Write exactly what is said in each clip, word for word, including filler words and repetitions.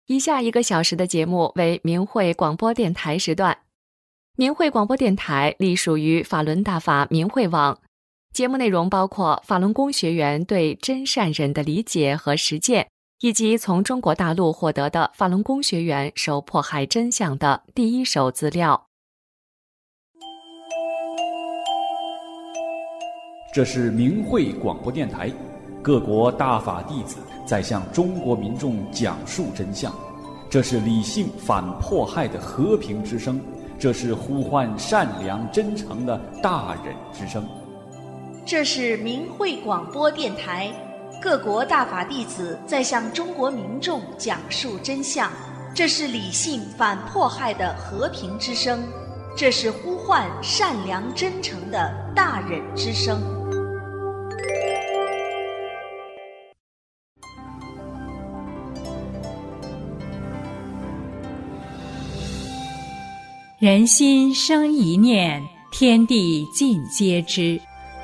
以下一个小时的节目为明慧广播电台时段。明慧广播电台隶属于法轮大法明慧网，节目内容包括法轮功学员对真善忍的理解和实践，以及从中国大陆获得的法轮功学员受迫害真相的第一手资料。 这是明慧广播电台，各国大法弟子在向中国民众讲述真相。这是理性反迫害的和平之声，这是呼唤善良真诚的大忍之声。 这是明慧广播电台，各国大法弟子在向中国民众讲述真相。这是理性反迫害的和平之声，这是呼唤善良真诚的大忍之声。 人心生一念，天地尽皆知。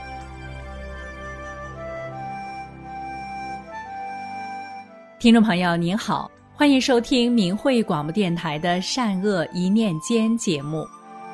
听众朋友您好，欢迎收听明慧广播电台的善恶一念间节目。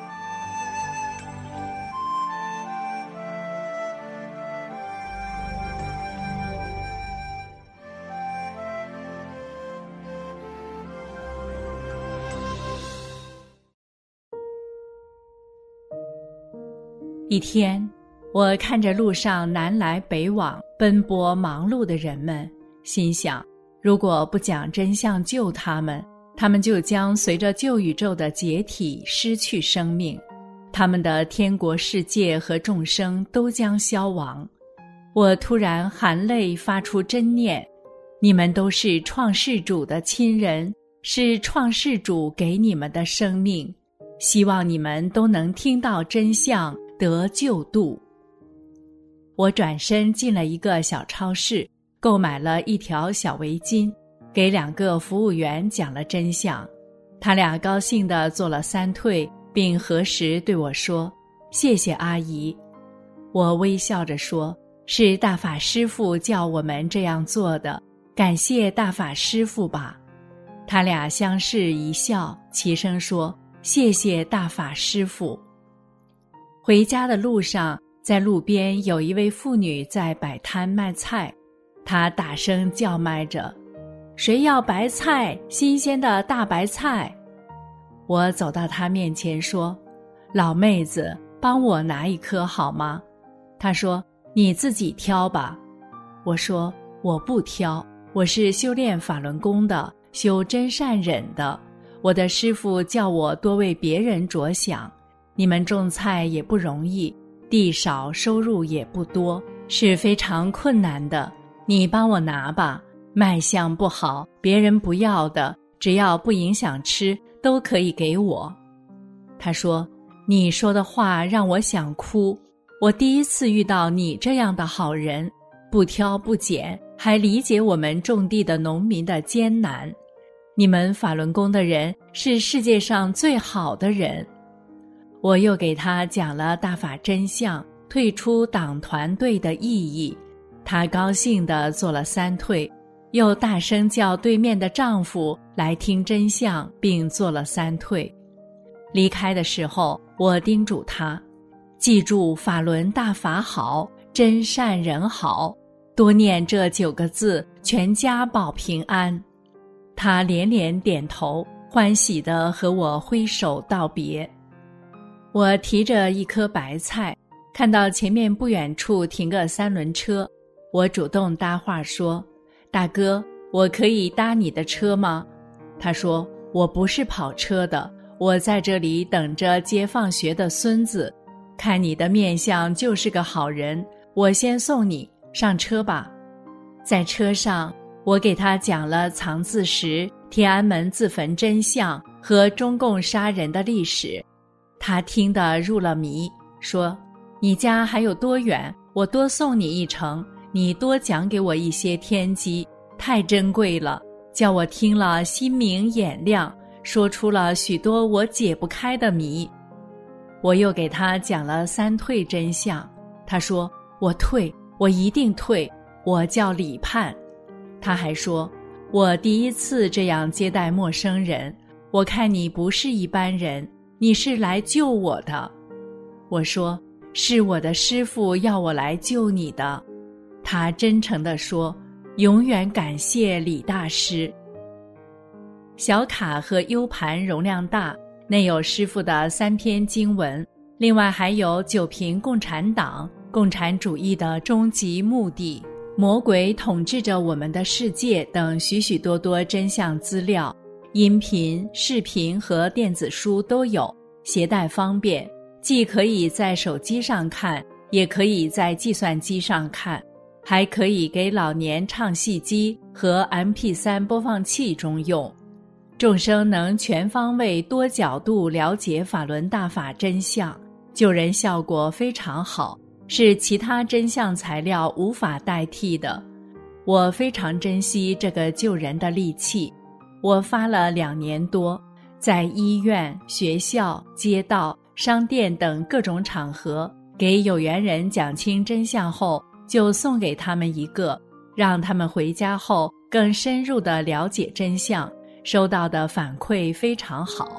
一天，我看着路上南来北往奔波忙碌的人们，心想，如果不讲真相救他们，他们就将随着旧宇宙的解体失去生命，他们的天国世界和众生都将消亡。我突然含泪发出真念，你们都是创世主的亲人，是创世主给你们的生命，希望你们都能听到真相，得救度。我转身进了一个小超市，购买了一条小围巾，给两个服务员讲了真相。他俩高兴地做了三退，并合十对我说，谢谢阿姨。我微笑着说，是大法师父叫我们这样做的，感谢大法师父吧。他俩相视一笑，齐声说，谢谢大法师父。回家的路上，在路边有一位妇女在摆摊卖菜，她大声叫卖着，谁要白菜，新鲜的大白菜。我走到她面前说，老妹子，帮我拿一颗好吗？她说，你自己挑吧。我说，我不挑，我是修炼法轮功的，修真善忍的，我的师父叫我多为别人着想，你们种菜也不容易，地少收入也不多，是非常困难的，你帮我拿吧，卖相不好，别人不要的，只要不影响吃，都可以给我。他说，你说的话让我想哭，我第一次遇到你这样的好人，不挑不拣，还理解我们种地的农民的艰难。你们法轮功的人是世界上最好的人。我又给他讲了大法真相，退出党团队的意义，他高兴地做了三退，又大声叫对面的丈夫来听真相，并做了三退。离开的时候，我叮嘱他，记住法轮大法好，真善人好，多念这九个字，全家保平安。他连连点头，欢喜地和我挥手道别。我提着一颗白菜，看到前面不远处停个三轮车，我主动搭话说，大哥，我可以搭你的车吗？他说，我不是跑车的，我在这里等着接放学的孙子，看你的面相就是个好人，我先送你上车吧。在车上，我给他讲了藏字石、天安门自焚真相和中共杀人的历史，他听得入了迷，说，你家还有多远，我多送你一程，你多讲给我一些天机，太珍贵了，叫我听了心明眼亮，说出了许多我解不开的谜。我又给他讲了三退真相，他说，我退，我一定退，我叫李盼。他还说， 我第一次这样接待陌生人，我看你不是一般人，你是来救我的。我说，是我的师父要我来救你的。他真诚地说，永远感谢李大师。小卡和 U 盘容量大，内有师父的三篇经文，另外还有九评共产党、共产主义的终极目的、魔鬼统治着我们的世界等许许多多真相资料，音频、视频和电子书都有，携带方便，既可以在手机上看，也可以在计算机上看，还可以给老年唱戏机和 M P 三 播放器中用。众生能全方位多角度了解法轮大法真相，救人效果非常好，是其他真相材料无法代替的。我非常珍惜这个救人的利器。我发了两年多，在医院、学校、街道、商店等各种场合给有缘人讲清真相后，就送给他们一个，让他们回家后更深入地了解真相，收到的反馈非常好。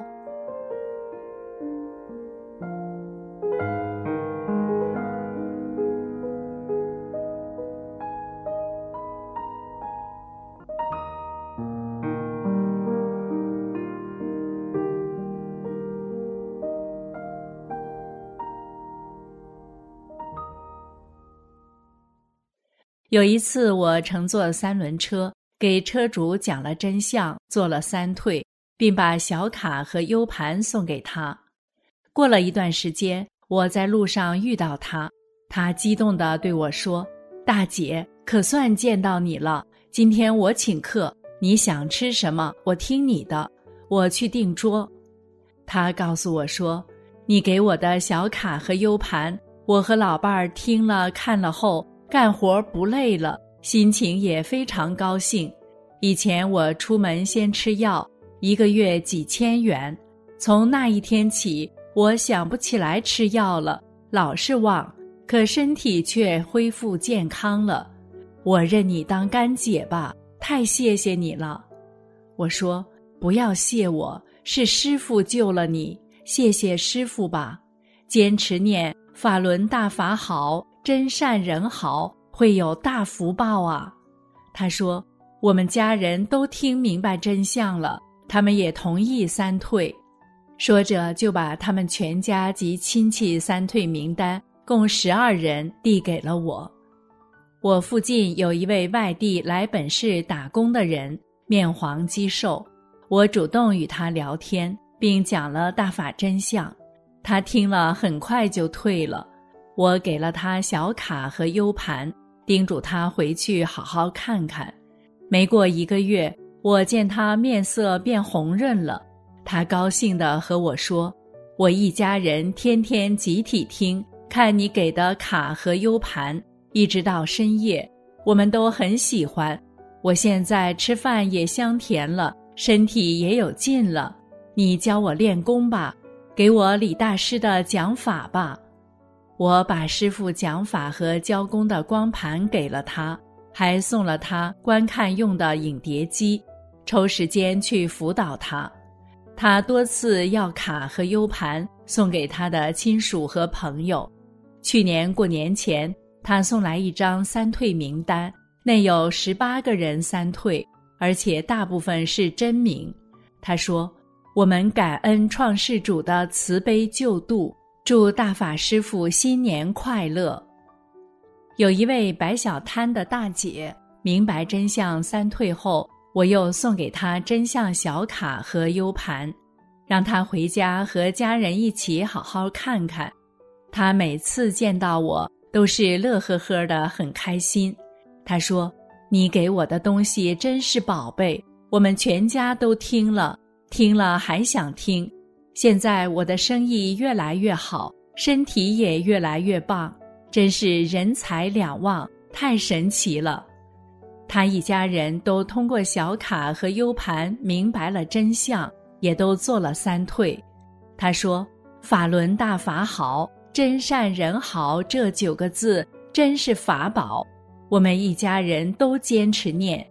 有一次我乘坐三轮车，给车主讲了真相，做了三退，并把小卡和 U 盘送给他。过了一段时间，我在路上遇到他，他激动地对我说，大姐，可算见到你了，今天我请客，你想吃什么我听你的，我去订桌。他告诉我说，你给我的小卡和 U 盘，我和老伴儿听了看了后，干活不累了，心情也非常高兴。以前我出门先吃药，一个月几千元，从那一天起，我想不起来吃药了，老是忘，可身体却恢复健康了。我认你当干姐吧，太谢谢你了。我说，不要谢我，是师父救了你，谢谢师父吧。坚持念法轮大法好，真善人好，会有大福报啊。他说，我们家人都听明白真相了，他们也同意三退。说着就把他们全家及亲戚三退名单共十二人递给了我。我附近有一位外地来本市打工的人，面黄肌瘦，我主动与他聊天，并讲了大法真相。他听了很快就退了。我给了他小卡和 U 盘，叮嘱他回去好好看看。没过一个月，我见他面色变红润了，他高兴地和我说，我一家人天天集体听，看你给的卡和 U 盘，一直到深夜，我们都很喜欢。我现在吃饭也香甜了，身体也有劲了，你教我练功吧，给我李大师的讲法吧。我把师父讲法和教功的光盘给了他，还送了他观看用的影碟机，抽时间去辅导他。他多次要卡和 U 盘送给他的亲属和朋友。去年过年前，他送来一张三退名单，内有十八个人三退，而且大部分是真名。他说，我们感恩创世主的慈悲救度，祝大法师父新年快乐。有一位摆小摊的大姐，明白真相三退后，我又送给她真相小卡和 U 盘，让她回家和家人一起好好看看。她每次见到我都是乐呵呵的，很开心。她说，你给我的东西真是宝贝，我们全家都听了，听了还想听。现在我的生意越来越好，身体也越来越棒，真是人财两旺，太神奇了。他一家人都通过小卡和 U 盘明白了真相，也都做了三退。他说，法轮大法好，真善人好，这九个字真是法宝，我们一家人都坚持念，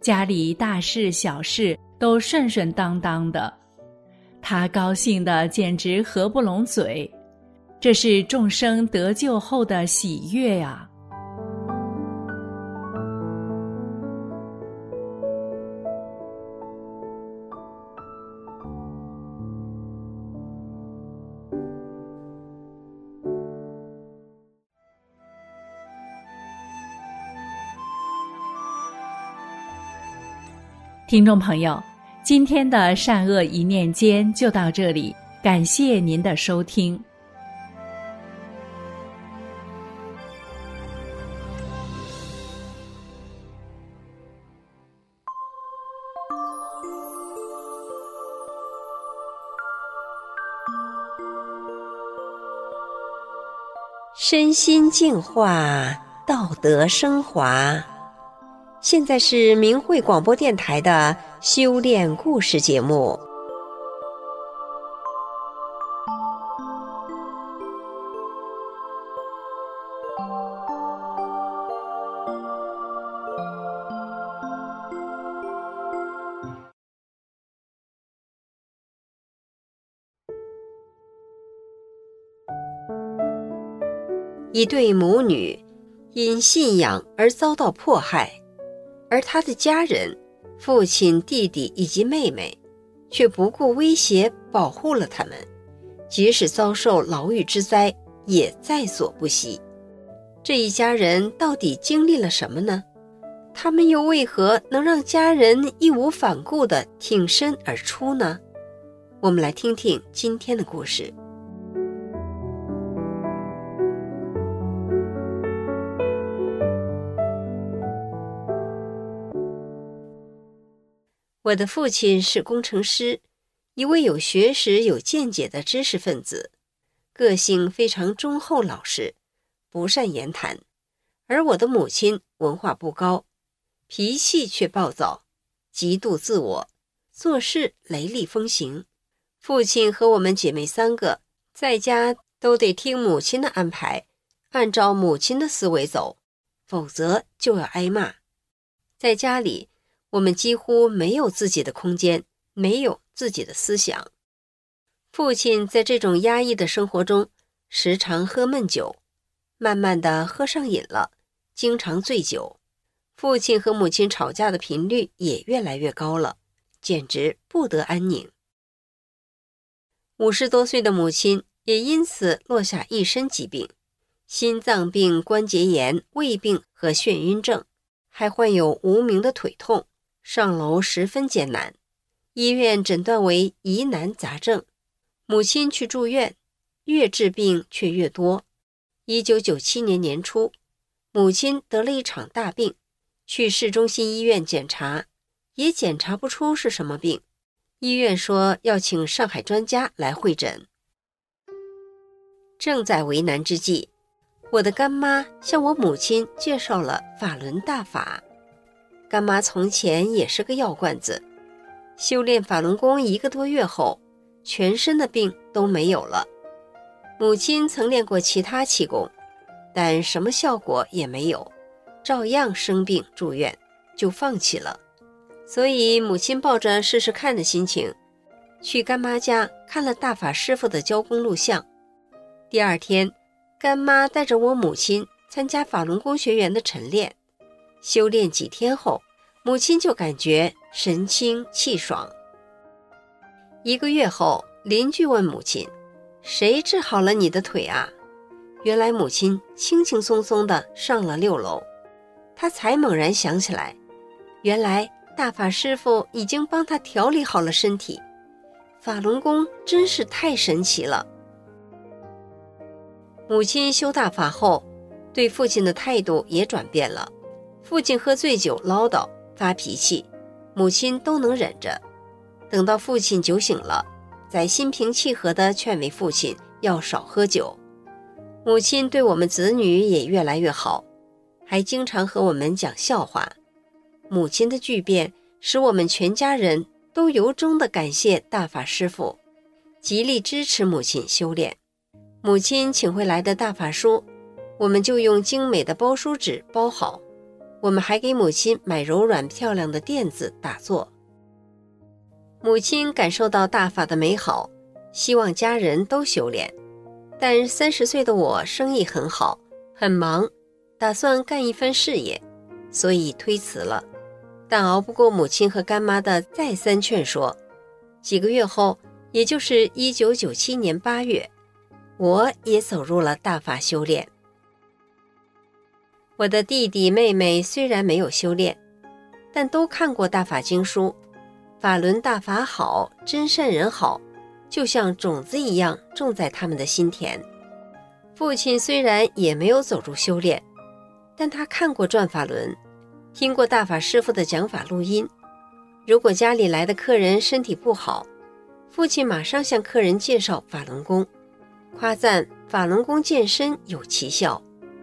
家里大事小事都顺顺当当的，他高兴得简直合不拢嘴。这是众生得救后的喜悦啊！听众朋友，今天的善恶一念间就到这里，感谢您的收听。 身心净化，道德升华。现在是明慧广播电台的修炼故事节目。一对母女因信仰而遭到迫害，而他的家人，父亲、弟弟以及妹妹，却不顾威胁保护了他们，即使遭受牢狱之灾，也在所不惜。这一家人到底经历了什么呢？他们又为何能让家人义无反顾地挺身而出呢？我们来听听今天的故事。我的父亲是工程师，一位有学识有见解的知识分子，个性非常忠厚老实，不善言谈。而我的母亲文化不高，脾气却暴躁，极度自我，做事雷厉风行。父亲和我们姐妹三个在家都得听母亲的安排，按照母亲的思维走，否则就要挨骂。在家里，我们几乎没有自己的空间，没有自己的思想。父亲在这种压抑的生活中，时常喝闷酒，慢慢的喝上瘾了，经常醉酒。父亲和母亲吵架的频率也越来越高了，简直不得安宁。五十多岁的母亲也因此落下一身疾病，心脏病、关节炎、胃病和眩晕症，还患有无名的腿痛，上楼十分艰难，医院诊断为疑难杂症。母亲去住院，越治病却越多。一九九七年年初，母亲得了一场大病，去市中心医院检查，也检查不出是什么病。医院说要请上海专家来会诊。正在为难之际，我的干妈向我母亲介绍了法轮大法。干妈从前也是个药罐子，修炼法轮功一个多月后，全身的病都没有了。母亲曾练过其他气功，但什么效果也没有，照样生病住院，就放弃了。所以母亲抱着试试看的心情，去干妈家看了大法师父的教功录像。第二天，干妈带着我母亲参加法轮功学员的晨练。修炼几天后，母亲就感觉神清气爽。一个月后，邻居问母亲：“谁治好了你的腿啊？”原来母亲轻轻松松地上了六楼，她才猛然想起来，原来大法师父已经帮她调理好了身体。法轮功真是太神奇了。母亲修大法后，对父亲的态度也转变了。父亲喝醉酒唠叨发脾气，母亲都能忍着。等到父亲酒醒了，再心平气和地劝慰父亲要少喝酒。母亲对我们子女也越来越好，还经常和我们讲笑话。母亲的巨变使我们全家人都由衷地感谢大法师父，极力支持母亲修炼。母亲请回来的大法书，我们就用精美的包书纸包好， 我们还给母亲买柔软漂亮的垫子打坐。母亲感受到大法的美好，希望家人都修炼，但三十岁的我生意很好，很忙，打算干一番事业，所以推辞了。但熬不过母亲和干妈的再三劝说，几个月后，也就是一九九七年八月，我也走入了大法修炼。我的弟弟妹妹虽然没有修炼，但都看过大法经书，法轮大法好，真善人好，就像种子一样种在他们的心田。父亲虽然也没有走入修炼，但他看过转法轮，听过大法师父的讲法录音。如果家里来的客人身体不好，父亲马上向客人介绍法轮功，夸赞法轮功健身有奇效。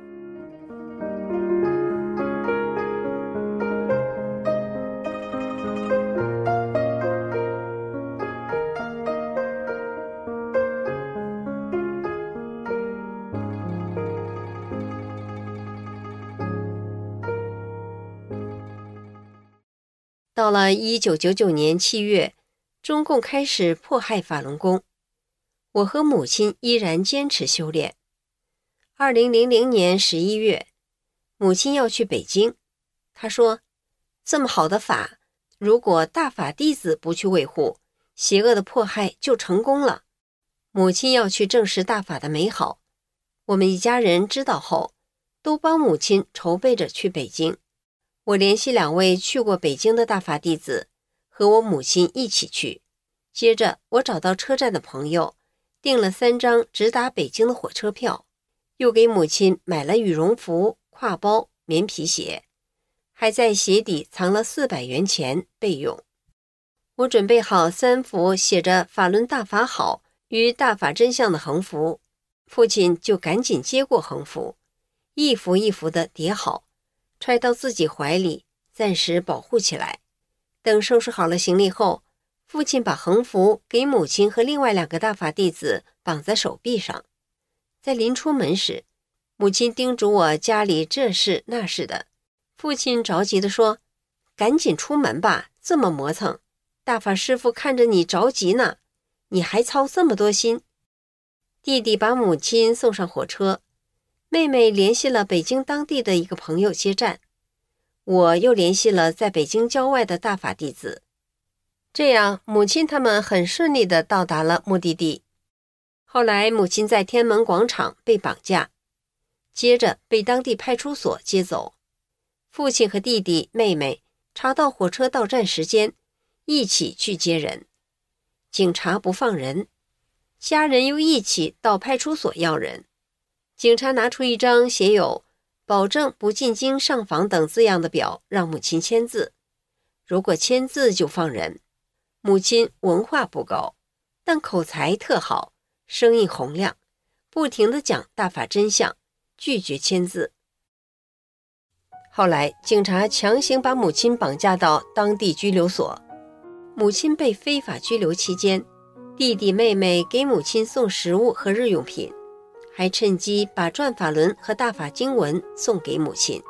到了一九九九年七月，中共开始迫害法轮功，我和母亲依然坚持修炼。二零零零年十一月，母亲要去北京，她说，这么好的法，如果大法弟子不去维护，邪恶的迫害就成功了。母亲要去证实大法的美好，我们一家人知道后，都帮母亲筹备着去北京。我联系两位去过北京的大法弟子，和我母亲一起去。接着我找到车站的朋友，订了三张直达北京的火车票，又给母亲买了羽绒服、挎包、棉皮鞋，还在鞋底藏了四百元钱备用。我准备好三幅写着法轮大法好与大法真相的横幅，父亲就赶紧接过横幅，一幅一幅的叠好，揣到自己怀里，暂时保护起来。等收拾好了行李后，父亲把横幅给母亲和另外两个大法弟子绑在手臂上。在临出门时，母亲叮嘱我家里这事那事的。父亲着急地说，赶紧出门吧，这么磨蹭，大法师父看着你着急呢，你还操这么多心。弟弟把母亲送上火车，妹妹联系了北京当地的一个朋友接站，我又联系了在北京郊外的大法弟子。这样母亲他们很顺利地到达了目的地。后来母亲在天安门广场被绑架，接着被当地派出所接走。父亲和弟弟妹妹查到火车到站时间，一起去接人。警察不放人，家人又一起到派出所要人。警察拿出一张写有保证不进京上访等字样的表，让母亲签字。如果签字就放人。母亲文化不高，但口才特好，声音洪亮，不停地讲大法真相，拒绝签字。后来警察强行把母亲绑架到当地拘留所。母亲被非法拘留期间，弟弟妹妹给母亲送食物和日用品，还趁机把转法轮和大法经文送给母亲。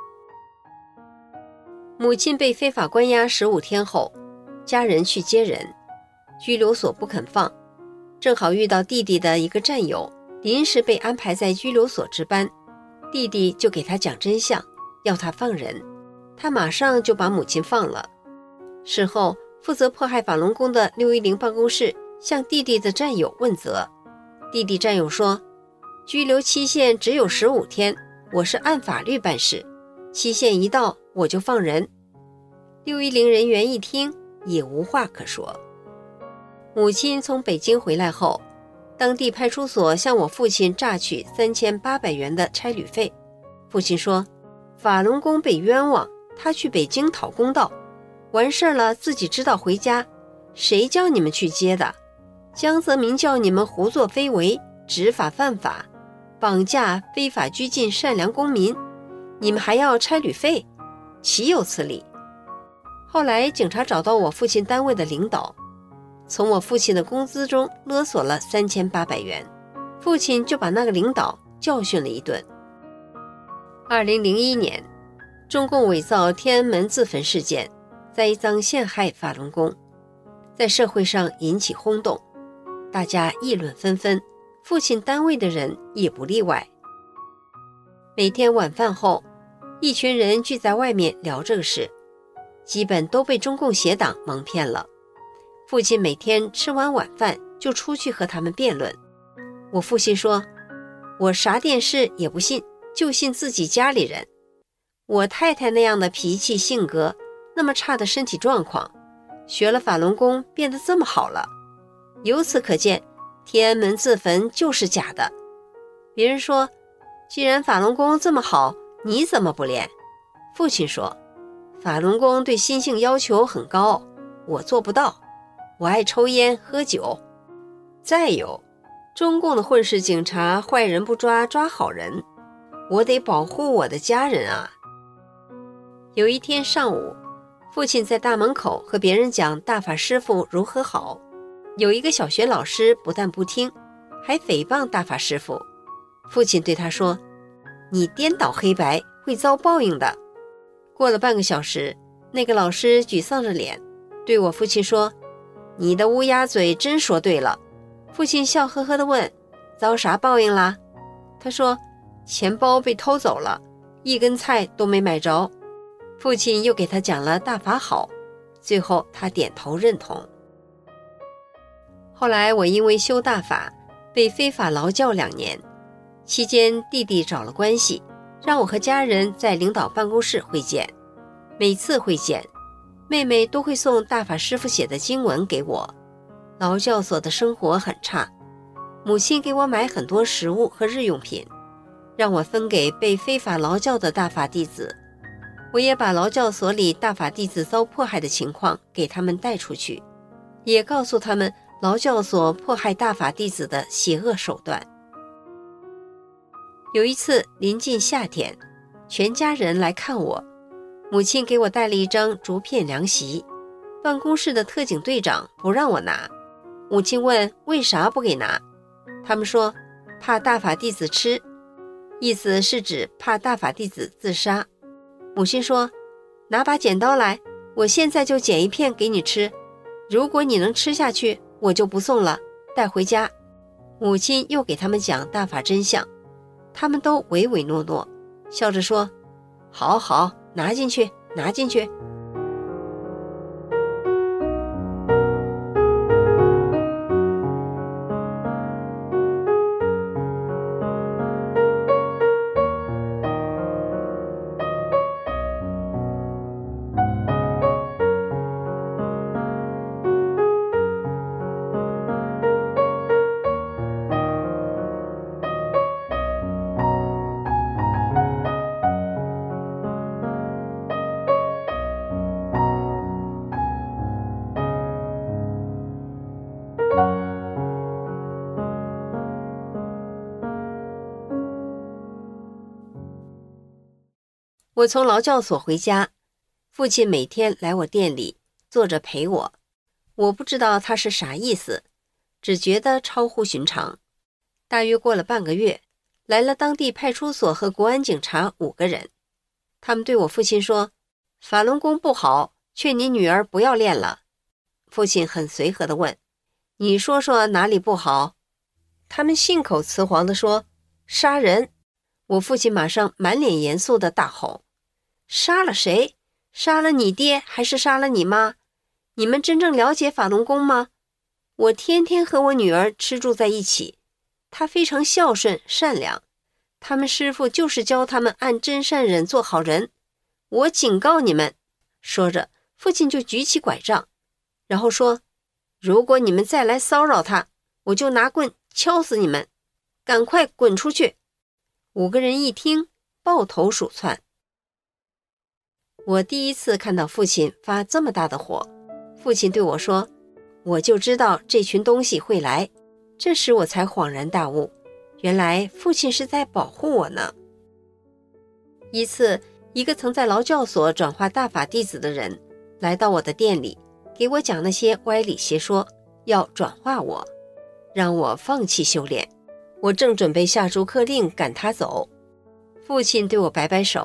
母亲被非法关押十五天后，家人去接人，拘留所不肯放，正好遇到弟弟的一个战友临时被安排在拘留所值班，弟弟就给他讲真相，要他放人，他马上就把母亲放了。事后负责迫害法轮功的六一零办公室向弟弟的战友问责，弟弟战友说，拘留期限只有十五天，我是按法律办事，期限一到我就放人。六一零人员一听也无话可说。母亲从北京回来后，当地派出所向我父亲诈取三千八百元的差旅费。父亲说，法轮功被冤枉，他去北京讨公道，完事了自己知道回家，谁叫你们去接的？江泽民叫你们胡作非为，执法犯法，绑架非法拘禁善良公民，你们还要差旅费，岂有此理！后来警察找到我父亲单位的领导，从我父亲的工资中勒索了三千八百元，父亲就把那个领导教训了一顿。二零零一年， 中共伪造天安门自焚事件，栽赃陷害法轮功，在社会上引起轰动，大家议论纷纷，父亲单位的人也不例外。每天晚饭后，一群人聚在外面聊这个事，基本都被中共邪党蒙骗了。父亲每天吃完晚饭就出去和他们辩论。我父亲说，我啥电视也不信，就信自己家里人。我太太那样的脾气性格，那么差的身体状况，学了法轮功变得这么好了。由此可见，天安门自焚就是假的。别人说，既然法轮功这么好，你怎么不练？父亲说，法轮功对心性要求很高，我做不到，我爱抽烟喝酒。再有，中共的混世警察坏人不抓，抓好人，我得保护我的家人啊。有一天上午，父亲在大门口和别人讲大法师父如何好，有一个小学老师不但不听，还诽谤大法师父。父亲对他说，你颠倒黑白会遭报应的。过了半个小时，那个老师沮丧着脸对我父亲说，你的乌鸦嘴真说对了。父亲笑呵呵地问，遭啥报应啦？他说，钱包被偷走了，一根菜都没买着。父亲又给他讲了大法好，最后他点头认同。后来我因为修大法被非法劳教两年，期间弟弟找了关系，让我和家人在领导办公室会见。每次会见，妹妹都会送大法师父写的经文给我。劳教所的生活很差，母亲给我买很多食物和日用品，让我分给被非法劳教的大法弟子。我也把劳教所里大法弟子遭迫害的情况给他们带出去，也告诉他们劳教所迫害大法弟子的邪恶手段。有一次临近夏天，全家人来看我，母亲给我带了一张竹片凉席，办公室的特警队长不让我拿。母亲问为啥不给拿，他们说怕大法弟子吃，意思是指怕大法弟子自杀。母亲说，拿把剪刀来，我现在就剪一片给你吃，如果你能吃下去，我就不送了，带回家。母亲又给他们讲大法真相，他们都唯唯诺诺，笑着说，好好，拿进去，拿进去。我从劳教所回家，父亲每天来我店里坐着陪我，我不知道他是啥意思，只觉得超乎寻常。大约过了半个月，来了当地派出所和国安警察五个人，他们对我父亲说，法轮功不好，劝你女儿不要练了。父亲很随和地问，你说说哪里不好？他们信口雌黄地说，杀人。我父亲马上满脸严肃地大吼，杀了谁？杀了你爹还是杀了你妈？你们真正了解法轮功吗？我天天和我女儿吃住在一起，她非常孝顺善良，他们师父就是教他们按真善忍做好人。我警告你们。说着，父亲就举起拐杖，然后说，如果你们再来骚扰他，我就拿棍敲死你们，赶快滚出去。五个人一听，抱头鼠窜。我第一次看到父亲发这么大的火，父亲对我说，我就知道这群东西会来。这时我才恍然大悟，原来父亲是在保护我呢。一次，一个曾在劳教所转化大法弟子的人来到我的店里，给我讲那些歪理邪说，要转化我，让我放弃修炼。我正准备下逐客令赶他走，父亲对我摆摆手，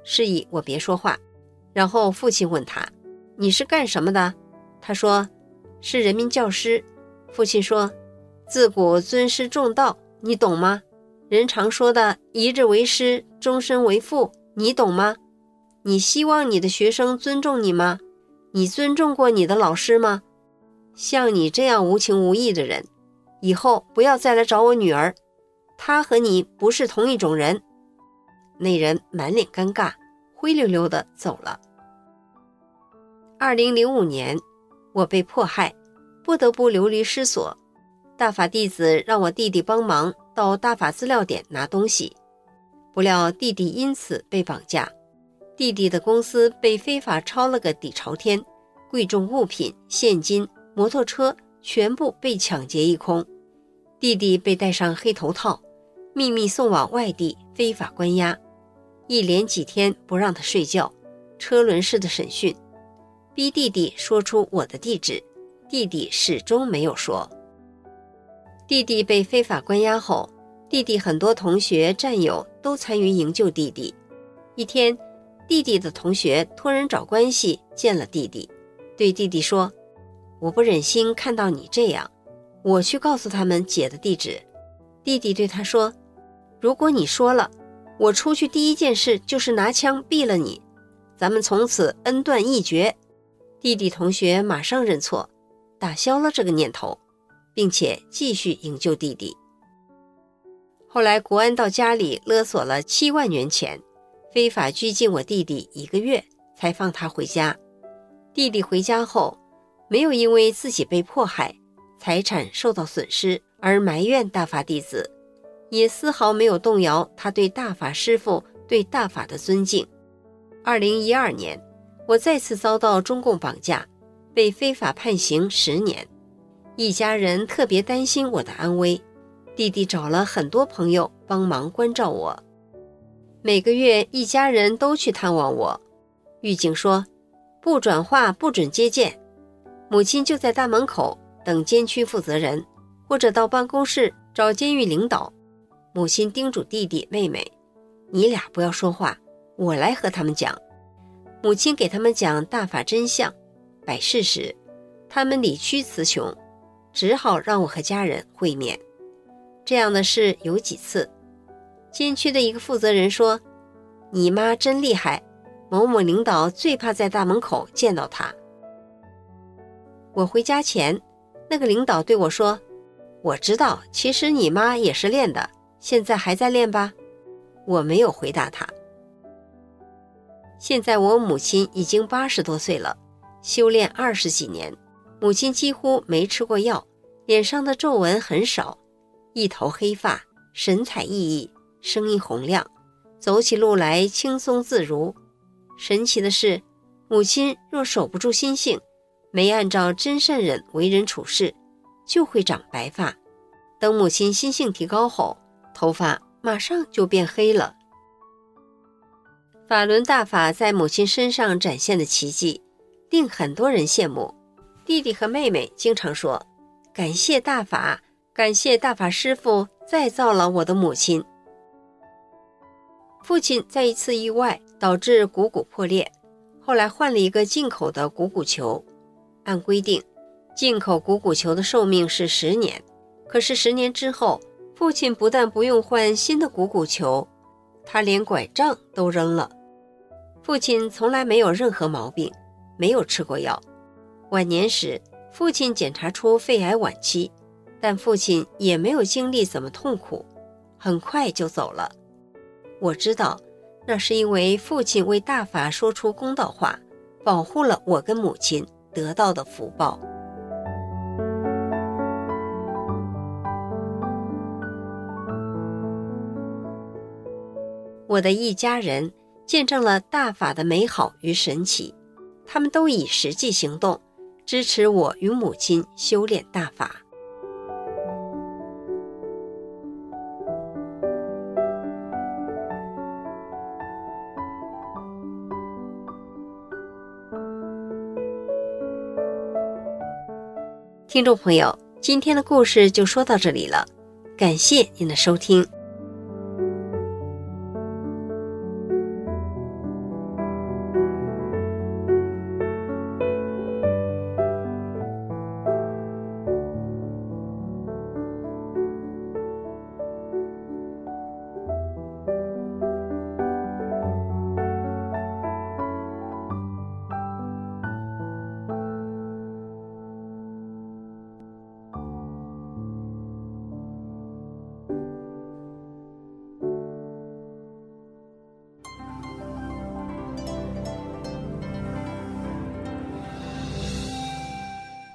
示意我别说话。然后父亲问他，你是干什么的？他说，是人民教师。父亲说，自古尊师重道，你懂吗？人常说的一日为师，终身为父，你懂吗？你希望你的学生尊重你吗？你尊重过你的老师吗？像你这样无情无义的人，以后不要再来找我女儿，她和你不是同一种人。那人满脸尴尬，灰溜溜地走了。二零零五年，我被迫害，不得不流离失所。大法弟子让我弟弟帮忙到大法资料点拿东西，不料弟弟因此被绑架。弟弟的公司被非法抄了个底朝天，贵重物品、现金、摩托车全部被抢劫一空。弟弟被戴上黑头套，秘密送往外地非法关押，一连几天不让他睡觉，车轮式的审讯，逼弟弟说出我的地址，弟弟始终没有说。弟弟被非法关押后，弟弟很多同学战友都参与营救弟弟。一天，弟弟的同学托人找关系见了弟弟，对弟弟说，我不忍心看到你这样，我去告诉他们姐的地址。弟弟对他说，如果你说了，我出去第一件事就是拿枪毙了你，咱们从此恩断义绝。弟弟同学马上认错，打消了这个念头，并且继续营救弟弟。后来国安到家里勒索了七万元钱，非法拘禁我弟弟一个月，才放他回家。弟弟回家后，没有因为自己被迫害，财产受到损失而埋怨大法弟子，也丝毫没有动摇他对大法师父、对大法的尊敬。二零一二年，我再次遭到中共绑架，被非法判刑十年。一家人特别担心我的安危，弟弟找了很多朋友帮忙关照我。每个月一家人都去探望我，狱警说不转化不准接见，母亲就在大门口等监区负责人，或者到办公室找监狱领导。母亲叮嘱弟弟妹妹，你俩不要说话，我来和他们讲。母亲给他们讲大法真相摆事实，他们理屈词穷，只好让我和家人会面。这样的事有几次。监区的一个负责人说，你妈真厉害，某某领导最怕在大门口见到她。我回家前，那个领导对我说，我知道其实你妈也是练的，现在还在练吧？我没有回答他。现在我母亲已经八十多岁了，修炼二十几年，母亲几乎没吃过药，脸上的皱纹很少，一头黑发，神采奕奕，声音洪亮，走起路来轻松自如。神奇的是，母亲若守不住心性，没按照真善忍为人处事，就会长白发。等母亲心性提高后，头发马上就变黑了。法轮大法在母亲身上展现的奇迹，令很多人羡慕。弟弟和妹妹经常说，感谢大法，感谢大法师父再造了我的母亲。父亲在一次意外导致股骨破裂，后来换了一个进口的股骨球。按规定，进口股骨球的寿命是十年，可是十年之后，父亲不但不用换新的股骨球，他连拐杖都扔了。父亲从来没有任何毛病，没有吃过药。晚年时，父亲检查出肺癌晚期，但父亲也没有经历怎么痛苦，很快就走了。我知道，那是因为父亲为大法说出公道话，保护了我跟母亲得到的福报。我的一家人见证了大法的美好与神奇，他们都以实际行动支持我与母亲修炼大法。听众朋友，今天的故事就说到这里了，感谢您的收听。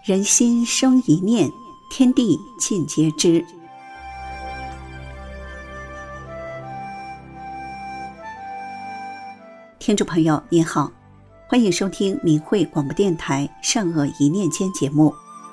人心生一念，天地尽皆知。听众朋友您好，欢迎收听明慧广播电台善恶一念间节目。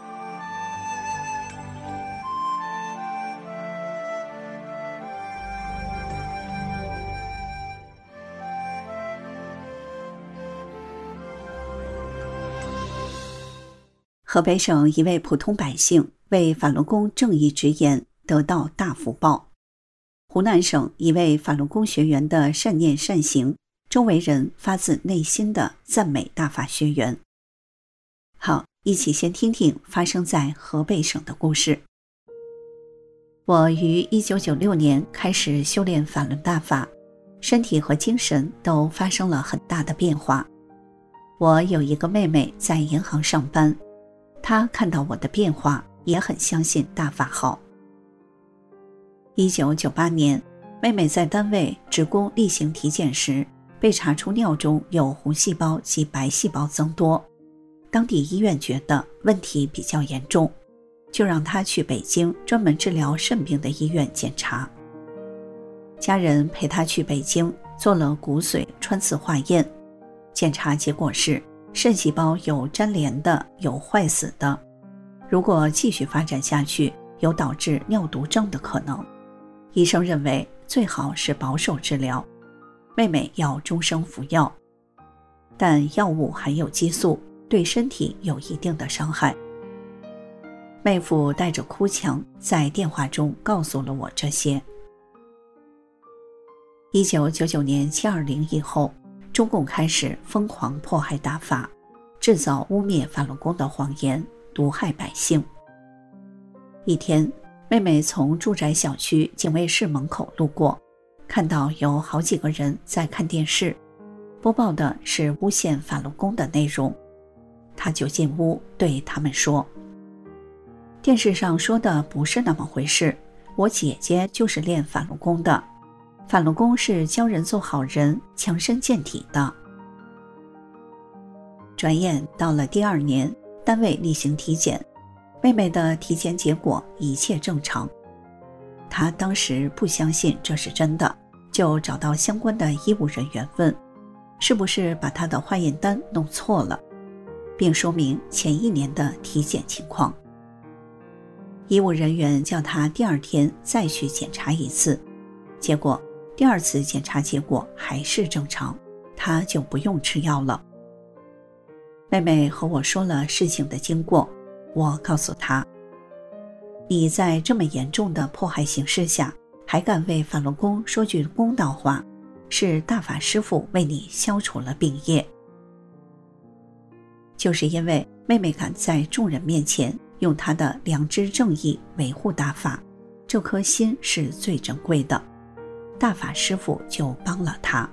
河北省一位普通百姓为法轮功正义直言，得到大福报。湖南省一位法轮功学员的善念善行，周围人发自内心的赞美大法学员。好，一起先听听发生在河北省的故事。我于一九九六年开始修炼法轮大法，身体和精神都发生了很大的变化。我有一个妹妹在银行上班，她看到我的变化，也很相信大法好。一九九八年，妹妹在单位职工例行体检时，被查出尿中有红细胞及白细胞增多，当地医院觉得问题比较严重，就让她去北京专门治疗肾病的医院检查。家人陪她去北京做了骨髓穿刺化验，检查结果是肾细胞有粘连的，有坏死的，如果继续发展下去，有导致尿毒症的可能。医生认为最好是保守治疗，妹妹要终生服药，但药物含有激素，对身体有一定的伤害。妹夫带着哭腔在电话中告诉了我这些。一九九九年七二零以后，中共开始疯狂迫害大法，制造污蔑法轮功的谎言，毒害百姓。一天，妹妹从住宅小区警卫室门口路过，看到有好几个人在看电视，播报的是诬陷法轮功的内容。她就进屋对他们说，电视上说的不是那么回事，我姐姐就是练法轮功的，法轮功是教人做好人，强身健体的。转眼到了第二年，单位例行体检，妹妹的体检结果一切正常。她当时不相信这是真的，就找到相关的医务人员问，是不是把她的化验单弄错了，并说明前一年的体检情况。医务人员叫她第二天再去检查一次，结果第二次检查结果还是正常，她就不用吃药了。妹妹和我说了事情的经过，我告诉她，你在这么严重的迫害形势下，还敢为法轮功说句公道话，是大法师父为你消除了病业。就是因为妹妹敢在众人面前用她的良知正义维护大法，这颗心是最珍贵的，大法师父就帮了她。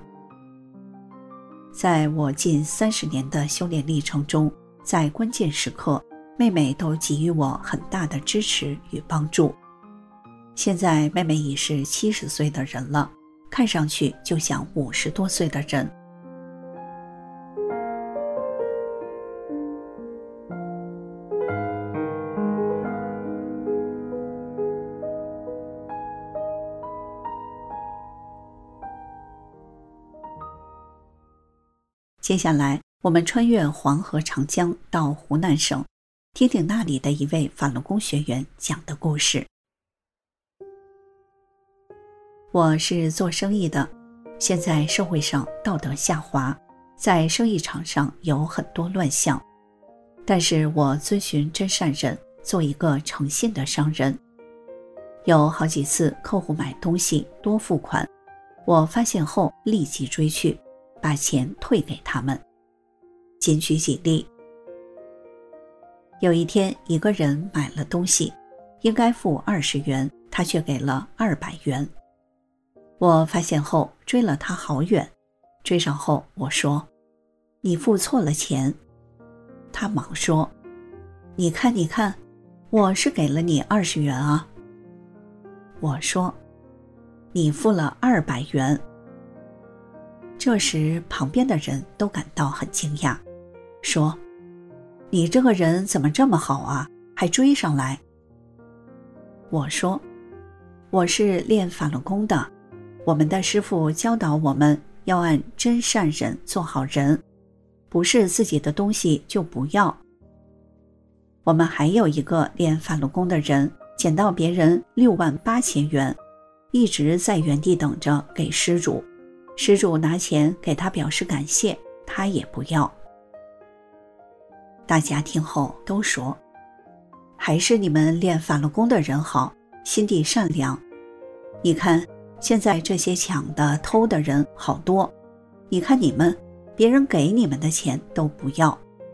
在我近三十年的修炼历程中，在关键时刻，妹妹都给予我很大的支持与帮助。现在妹妹已是七十岁的人了，看上去就像五十多岁的人。接下来，我们穿越黄河长江到湖南省，听听那里的一位法轮功学员讲的故事。我是做生意的，现在社会上道德下滑，在生意场上有很多乱象，但是我遵循真善忍，做一个诚信的商人。有好几次客户买东西多付款，我发现后立即追去，把钱退给他们。仅举几例，有一天一个人买了东西，应该付二十元，他却给了二百元。我发现后追了他好远，追上后我说，你付错了钱。他忙说，你看你看，我是给了你二十元啊。我说，你付了二百元。这时旁边的人都感到很惊讶，说， 你这个人怎么这么好啊，还追上来？我说，我是练法轮功的，我们的师父教导我们要按真善忍做好人，不是自己的东西就不要。我们还有一个练法轮功的人，捡到别人六万八千元，一直在原地等着给施主，施主拿钱给他表示感谢，他也不要。大家听后都说，还是你们练法轮功的人好，心地善良。你看现在这些抢的偷的人好多，你看你们，别人给你们的钱都不要。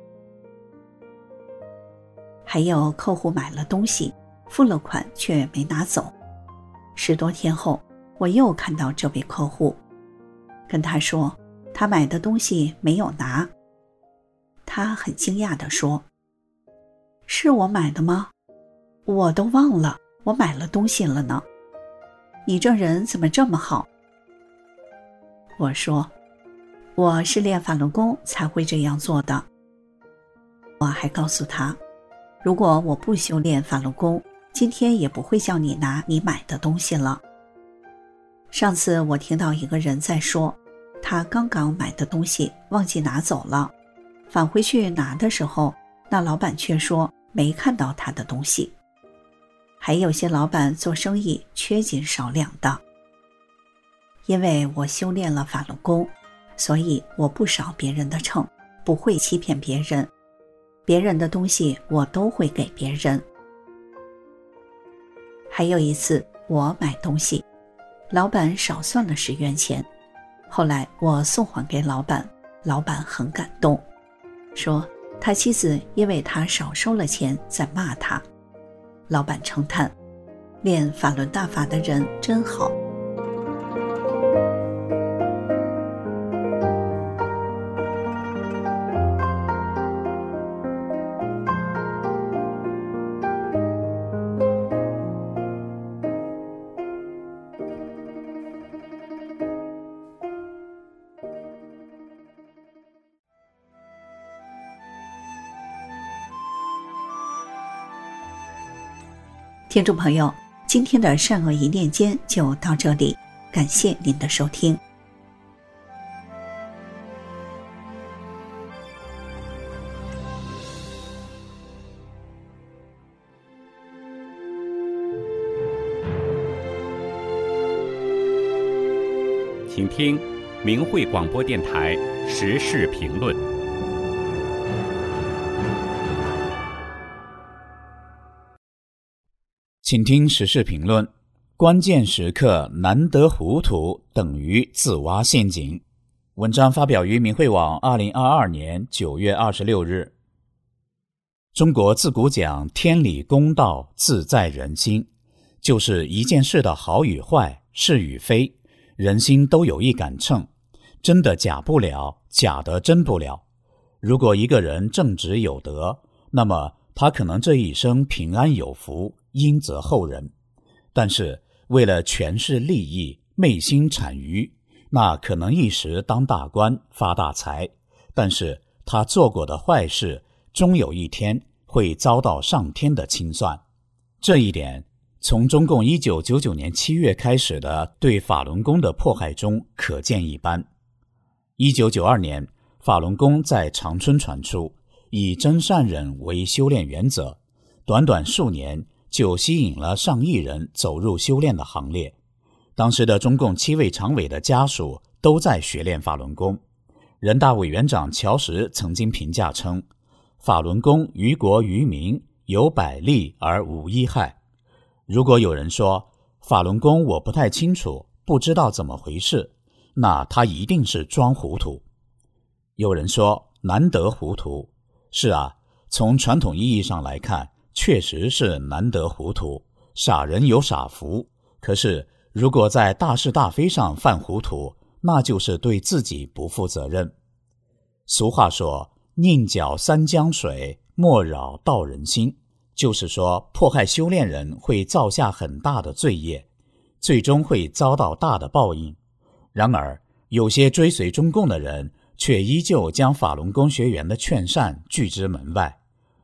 还有客户买了东西，付了款却没拿走。十多天后，我又看到这位客户，跟他说他买的东西没有拿。他很惊讶地说，是我买的吗？我都忘了我买了东西了呢。你这人怎么这么好？我说，我是练法轮功才会这样做的。我还告诉他，如果我不修炼法轮功，今天也不会叫你拿你买的东西了。上次我听到一个人在说，他刚刚买的东西忘记拿走了，返回去拿的时候，那老板却说没看到他的东西。还有些老板做生意缺斤少两的。因为我修炼了法轮功，所以我不少别人的秤，不会欺骗别人，别人的东西我都会给别人。还有一次我买东西，老板少算了十元钱，后来我送还给老板，老板很感动，说他妻子因为他少收了钱在骂他。老板称叹，练法轮大法的人真好。听众朋友，今天的善恶一念间就到这里，感谢您的收听。 请听明慧广播电台时事评论。 请听时事评论，关键时刻难得糊涂等于自挖陷阱。文章发表于明慧网二零二二年九月二十六日。中国自古讲天理公道自在人心，就是一件事的好与坏，是与非，人心都有一杆秤，真的假不了，假的真不了。如果一个人正直有德，那么他可能这一生平安有福，荫泽后人。但是为了权势利益，昧心谄谀，那可能一时当大官发大财，但是他做过的坏事终有一天会遭到上天的清算。这一点从中共一九九九年七月开始的对法轮功的迫害中可见一斑。一九九二年，法轮功在长春传出，以真善忍为修炼原则，短短数年就吸引了上亿人走入修炼的行列。当时的中共七位常委的家属都在学练法轮功。人大委员长乔石曾经评价称，法轮功于国于民有百利而无一害。如果有人说法轮功我不太清楚，不知道怎么回事，那他一定是装糊涂。有人说难得糊涂，是啊，从传统意义上来看，确实是难得糊涂，傻人有傻福。可是如果在大是大非上犯糊涂，那就是对自己不负责任。俗话说，宁搅三江水，莫扰道人心，就是说迫害修炼人会造下很大的罪业，最终会遭到大的报应。然而有些追随中共的人却依旧将法轮功学员的劝善拒之门外，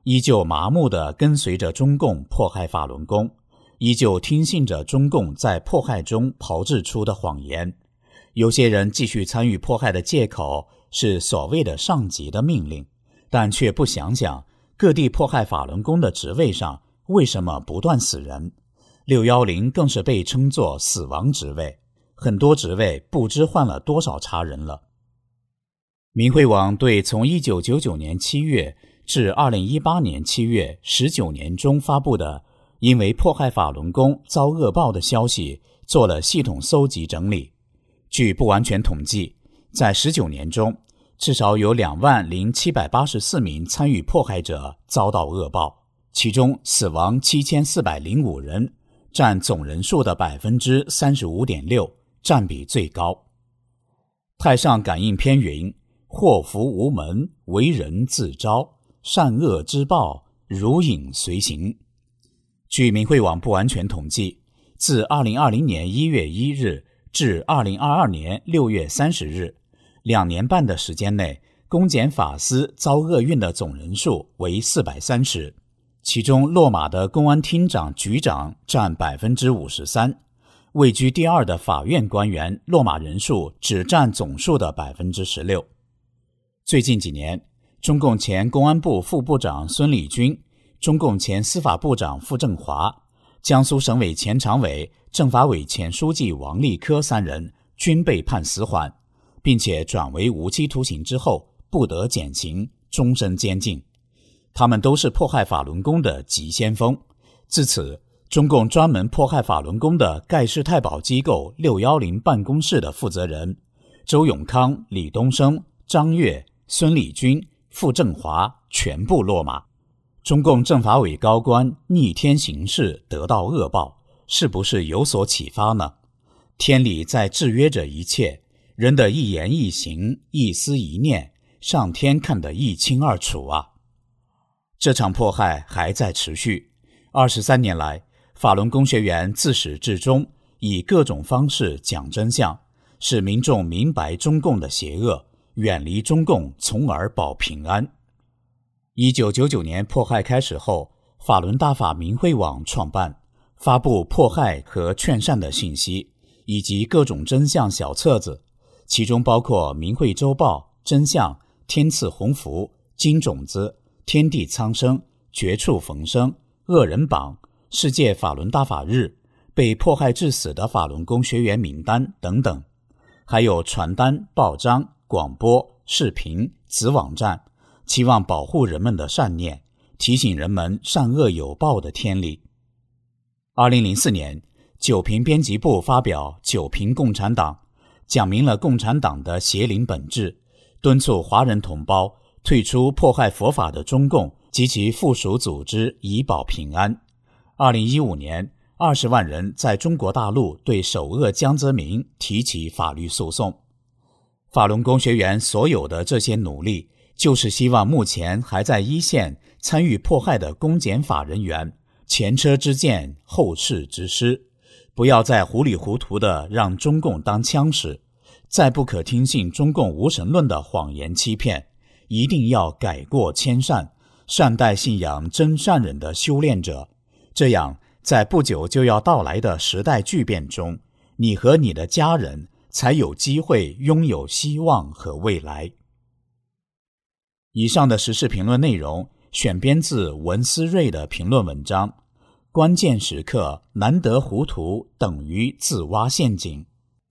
依旧麻木地跟随着中共迫害法轮功，依旧听信着中共在迫害中炮制出的谎言。有些人继续参与迫害的借口是所谓的上级的命令，但却不想想各地迫害法轮功的职位上为什么不断死人。六一零更是被称作死亡职位，很多职位不知换了多少茬人了。明慧网对从一九九九年七月至二零一八年七月十九年中发布的因为迫害法轮功遭恶报的消息做了系统搜集整理。据不完全统计，在十九年中，至少有两万零七百八十四名参与迫害者遭到恶报，其中死亡七千四百零五人，占总人数的 百分之三十五点六， 占比最高。太上感应篇云：祸福无门，为人自招，善恶之报，如影随形。据明慧网不完全统计，自二零二零年一月一日至二零二二年六月三十日，两年半的时间内，公检法司遭厄运的总人数为四百三十，其中落马的公安厅长、局长占 百分之五十三， 位居第二的法院官员落马人数只占总数的 百分之十六。最近几年，中共前公安部副部长孙立军、中共前司法部长傅政华、江苏省委前常委、政法委前书记王立科三人均被判死缓，并且转为无期徒刑之后不得减刑，终身监禁。他们都是迫害法轮功的急先锋。自此，中共专门迫害法轮功的盖世太保机构六一零办公室的负责人周永康、李东生、张悦、孙立军、傅政华全部落马。中共政法委高官逆天行事，得到恶报，是不是有所启发呢？天理在制约着一切，人的一言一行、一思一念，上天看得一清二楚啊！这场迫害还在持续。二十三年来，法轮功学员自始至终以各种方式讲真相，使民众明白中共的邪恶，远离中共，从而保平安。一九九九年迫害开始后，法轮大法明慧网创办，发布迫害和劝善的信息，以及各种真相小册子，其中包括明慧周报、真相、天赐鸿福、金种子、天地苍生、绝处逢生、恶人榜、世界法轮大法日、被迫害致死的法轮功学员名单等等，还有传单、报章、广播、视频、子网站，期望保护人们的善念，提醒人们善恶有报的天理。二零零四年，九评编辑部发表《九评共产党》，讲明了共产党的邪灵本质，敦促华人同胞退出迫害佛法的中共及其附属组织，以保平安。二零一五年，二十万人在中国大陆对首恶江泽民提起法律诉讼。法轮功学员所有的这些努力，就是希望目前还在一线参与迫害的公检法人员前车之鉴，后事之师，不要再糊里糊涂的让中共当枪使，再不可听信中共无神论的谎言欺骗，一定要改过迁善，善待信仰真善忍的修炼者。这样，在不久就要到来的时代巨变中，你和你的家人才有机会拥有希望和未来。以上的时事评论内容选编自文思睿的评论文章，关键时刻难得糊涂等于自挖陷阱。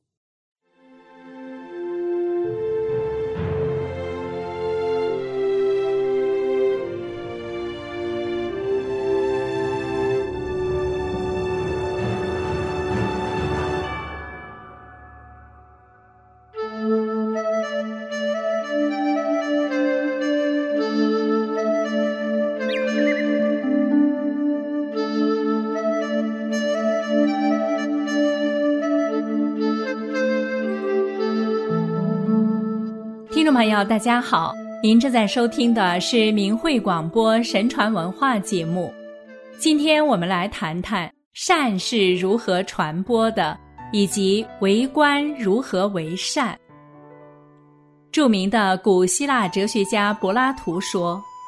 听众朋友大家好，您正在收听的是明慧广播神传文化节目。今天我们来谈谈善是如何传播的，以及为官如何为善。著名的古希腊哲学家柏拉图说，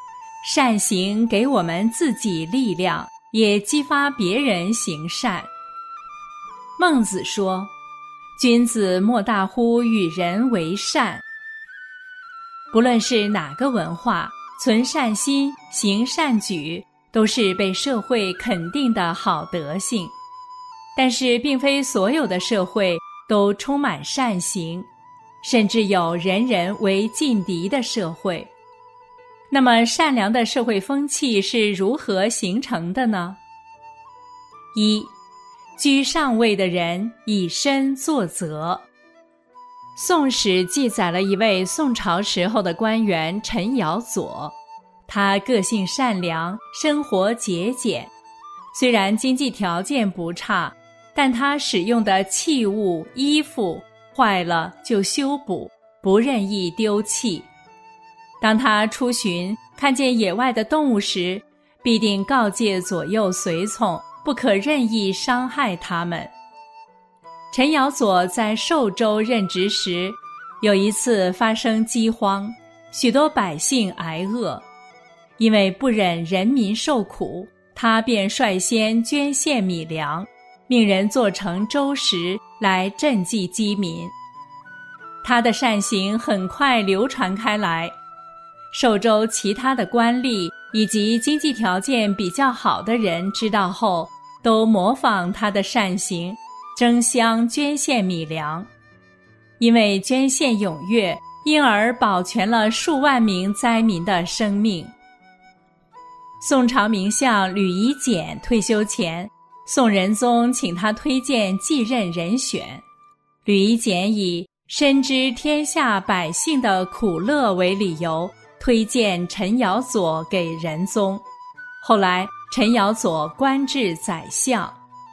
善行给我们自己力量，也激发别人行善。孟子说，君子莫大乎与人为善。不论是哪个文化，存善心，行善举，都是被社会肯定的好德性。但是并非所有的社会都充满善行，甚至有人人为劲敌的社会。那么善良的社会风气是如何形成的呢？一，居上位的人以身作则。宋史记载了一位宋朝时候的官员陈尧佐，他个性善良，生活节俭，虽然经济条件不差，但他使用的器物衣服坏了就修补，不任意丢弃。当他出巡看见野外的动物时，必定告诫左右随从不可任意伤害它们。陈尧佐在寿州任职时，有一次发生饥荒，许多百姓挨饿，因为不忍人民受苦，他便率先捐献米粮，命人做成粥食来赈济饥民。他的善行很快流传开来，寿州其他的官吏以及经济条件比较好的人知道后，都模仿他的善行，争相捐献米粮。因为捐献踊跃，因而保全了数万名灾民的生命。宋朝名相吕夷简退休前，宋仁宗请他推荐继任人选。吕夷简以深知天下百姓的苦乐为理由，推荐陈尧佐给仁宗。后来陈尧佐官至宰相。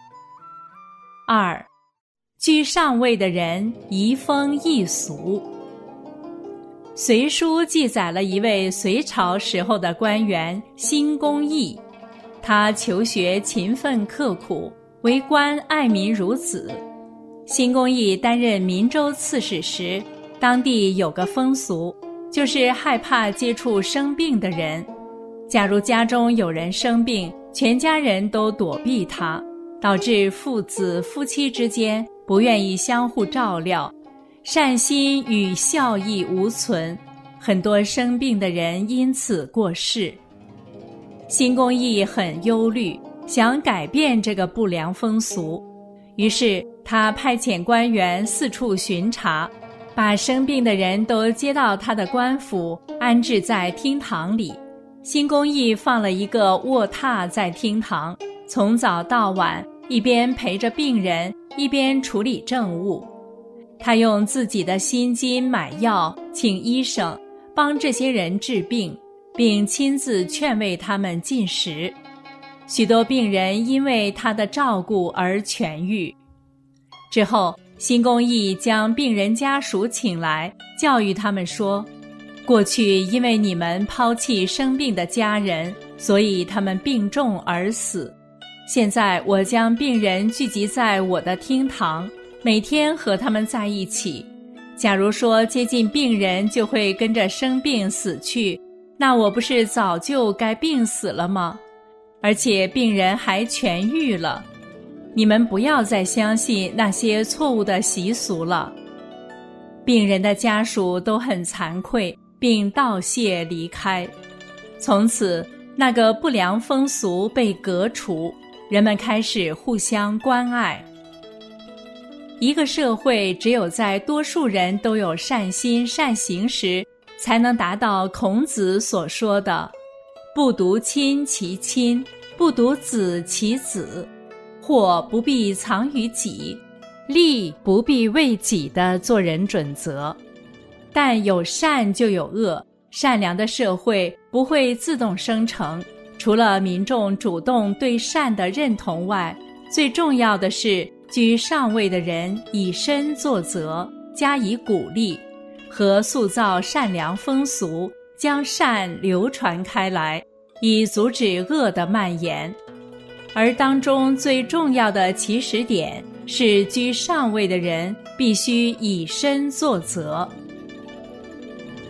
二，居上位的人移风易俗。隋书记载了一位隋朝时候的官员辛公义，他求学勤奋刻苦，为官爱民如子。辛公义担任岷州刺史时，当地有个风俗，就是害怕接触生病的人。假如家中有人生病，全家人都躲避他，导致父子夫妻之间不愿意相互照料，善心与孝义无存，很多生病的人因此过世。辛公义很忧虑，想改变这个不良风俗，于是他派遣官员四处巡查，把生病的人都接到他的官府，安置在厅堂里。辛公义放了一个卧榻在厅堂，从早到晚一边陪着病人，一边处理政务。他用自己的薪金买药，请医生帮这些人治病，并亲自劝慰他们进食。许多病人因为他的照顾而痊愈。之后，辛公义将病人家属请来，教育他们说，过去因为你们抛弃生病的家人，所以他们病重而死。现在我将病人聚集在我的厅堂，每天和他们在一起。假如说接近病人就会跟着生病死去，那我不是早就该病死了吗？而且病人还痊愈了。你们不要再相信那些错误的习俗了。病人的家属都很惭愧，并道谢离开。从此，那个不良风俗被革除，人们开始互相关爱。一个社会只有在多数人都有善心善行时，才能达到孔子所说的不独亲其亲，不独子其子，祸不必藏于己，利不必为己的做人准则。但有善就有恶，善良的社会不会自动生成，除了民众主动对善的认同外，最重要的是居上位的人以身作则，加以鼓励，和塑造善良风俗，将善流传开来，以阻止恶的蔓延。而当中最重要的起始点是居上位的人必须以身作则。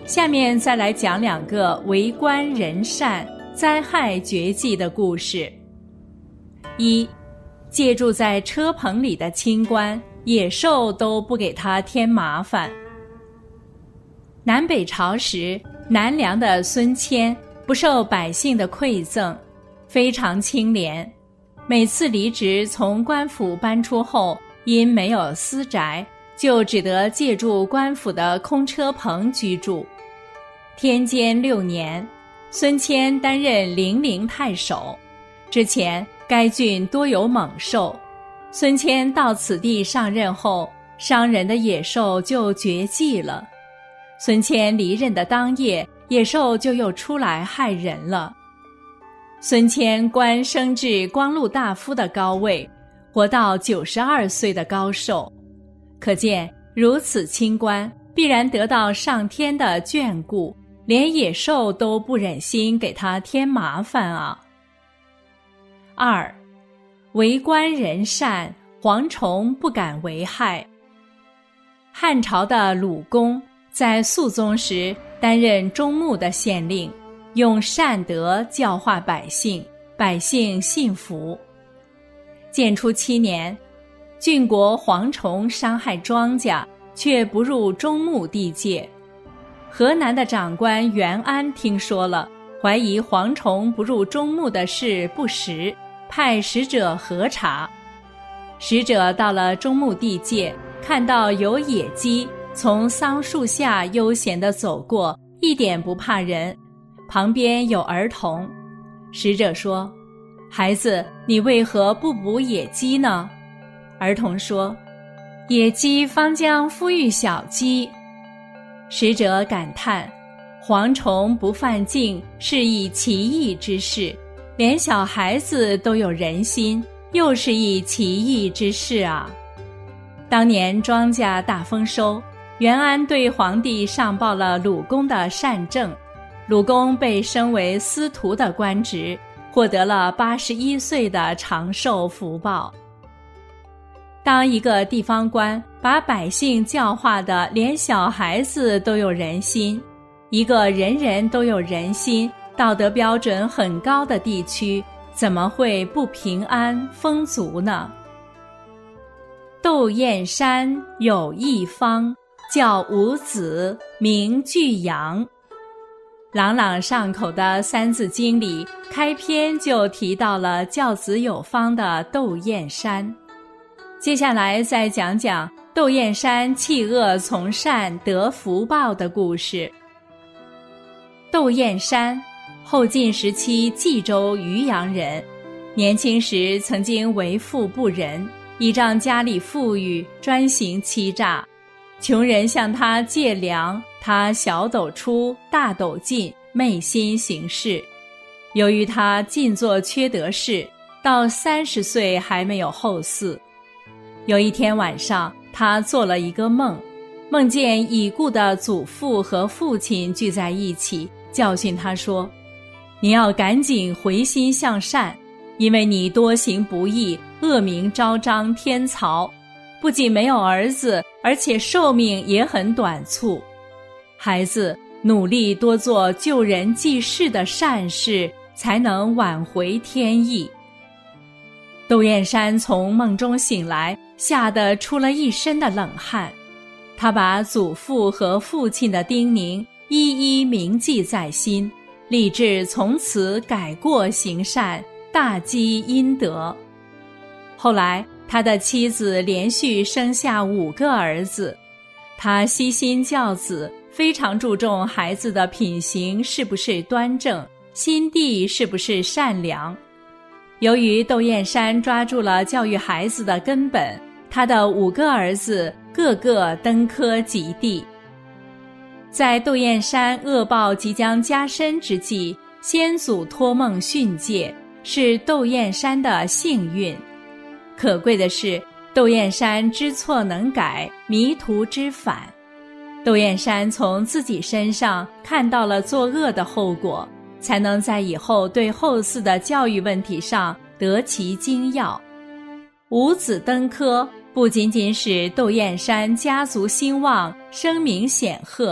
下面再来讲两个为官人善、灾害绝迹的故事。一，借住在车棚里的清官，野兽都不给他添麻烦。南北朝时，南梁的孙谦不受百姓的馈赠，非常清廉。每次离职从官府搬出后，因没有私宅，就只得借住官府的空车棚居住。天监六年，孙谦担任零陵太守。之前该郡多有猛兽，孙谦到此地上任后，伤人的野兽就绝迹了。孙谦离任的当夜，野兽就又出来害人了。孙谦官升至光禄大夫的高位，活到九十二岁的高寿，可见如此清官必然得到上天的眷顾，连野兽都不忍心给他添麻烦啊。二，为官人善，蝗虫不敢为害。汉朝的鲁公在肃宗时担任中牧的县令，用善德教化百姓，百姓信服。建初七年，郡国蝗虫伤害庄稼，却不入中牧地界。河南的长官袁安听说了，怀疑蝗虫不入中牧的事不实，派使者核查。使者到了中牧地界，看到有野鸡从桑树下悠闲地走过，一点不怕人，旁边有儿童。使者说：孩子，你为何不捕野鸡呢？儿童说：野鸡方将孵育小鸡。使者感叹：蝗虫不犯境，是一奇异之事，连小孩子都有人心，又是一奇异之事啊。当年庄稼大丰收，袁安对皇帝上报了鲁公的善政，鲁公被升为司徒的官职，获得了八十一岁的长寿福报。当一个地方官把百姓教化的连小孩子都有人心，一个人人都有人心、道德标准很高的地区，怎么会不平安丰足呢？窦燕山有一方，叫五子，名巨阳。朗朗上口的《三字经》里，开篇就提到了教子有方的窦燕山。接下来再讲讲窦燕山弃恶从善得福报的故事。窦燕山，后晋时期冀州渔阳人，年轻时曾经为富不仁，倚仗家里富裕，专行欺诈。穷人向他借粮，他小斗出，大斗进，昧心行事。由于他尽做缺德事，到三十岁还没有后嗣。有一天晚上，他做了一个梦，梦见已故的祖父和父亲聚在一起，教训他说：你要赶紧回心向善，因为你多行不义，恶名昭彰天曹，不仅没有儿子，而且寿命也很短促。孩子，努力多做救人济世的善事，才能挽回天意。窦燕山从梦中醒来，吓得出了一身的冷汗。他把祖父和父亲的叮咛一一铭记在心，立志从此改过行善，大积阴德。后来他的妻子连续生下五个儿子，他悉心教子，非常注重孩子的品行是不是端正，心地是不是善良。由于窦燕山抓住了教育孩子的根本，他的五个儿子个个登科及第。在窦燕山恶报即将加深之际，先祖托梦训诫，是窦燕山的幸运。可贵的是，窦燕山知错能改，迷途知返。窦燕山从自己身上看到了作恶的后果，才能在以后对后嗣的教育问题上得其精要。五子登科不仅仅使窦燕山家族兴旺，声名显赫，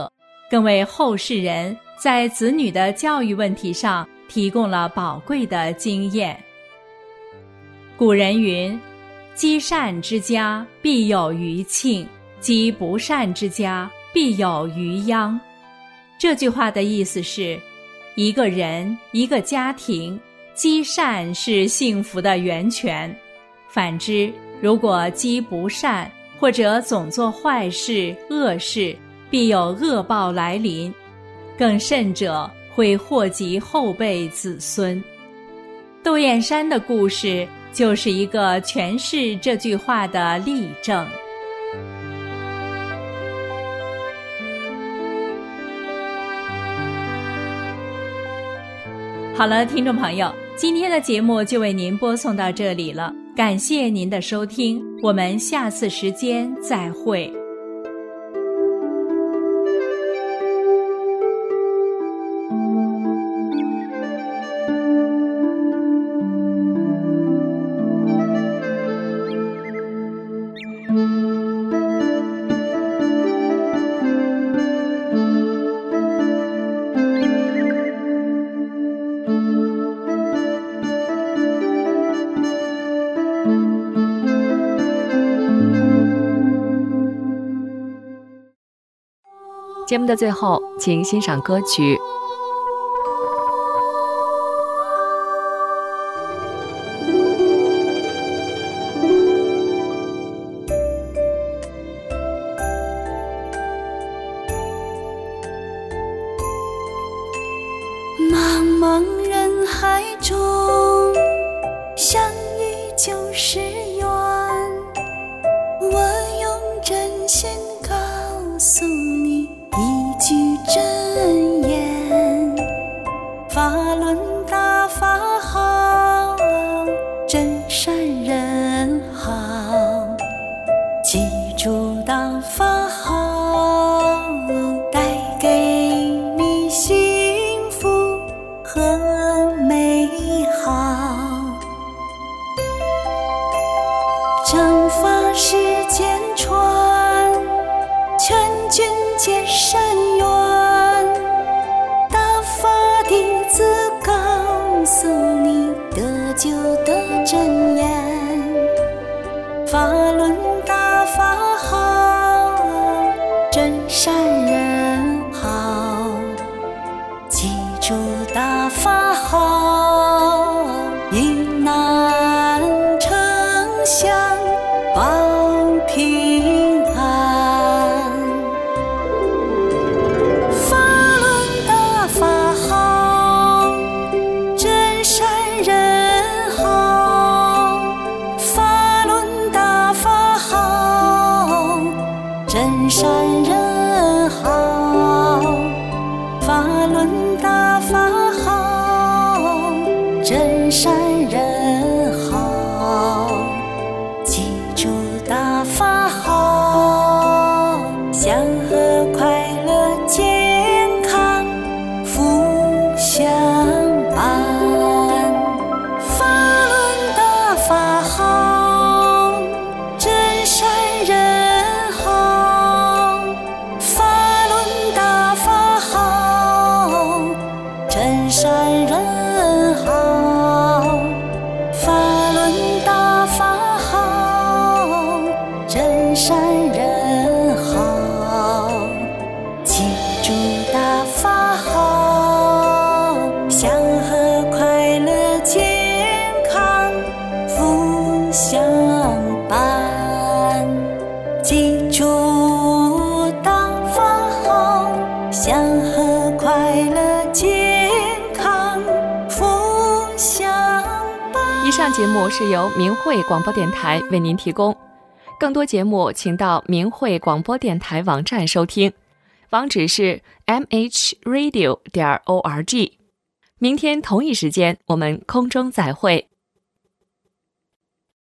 更为后世人在子女的教育问题上提供了宝贵的经验。古人云：积善之家必有余庆，积不善之家必有余殃。这句话的意思是，一个人一个家庭，积善是幸福的源泉，反之，如果积不善或者总做坏事恶事，必有恶报来临，更甚者会祸及后辈子孙。窦燕山的故事就是一个诠释这句话的例证。好了，听众朋友，今天的节目就为您播送到这里了，感谢您的收听，我们下次时间再会。 节目的最后，请欣赏歌曲。 茫茫人海中，相遇就是缘。我用真心告诉你一句真言：法轮大法好，真善人好，记住大法好，带给你幸福和美好。正法世间传，全军皆善缘。大法弟子告诉你得救的真言：法轮大法好，真善人好，记住大法好，遇难成祥保平安。法轮大法好，真善人好，法轮大法好，真善人好，法轮大法好，真善人好，记住大法好，祥和快乐健康福相伴。法轮大法好，真善人好，法轮大法好，真善人好，法轮大法好，真善人好，记住大法好，祥和快乐健康福相伴。记住大法好，祥和快乐健康福相伴。 以上节目是由明慧广播电台为您提供，更多节目请到明慧广播电台网站收听，网址是 m h radio 点 org。明天同一时间，我们空中再会。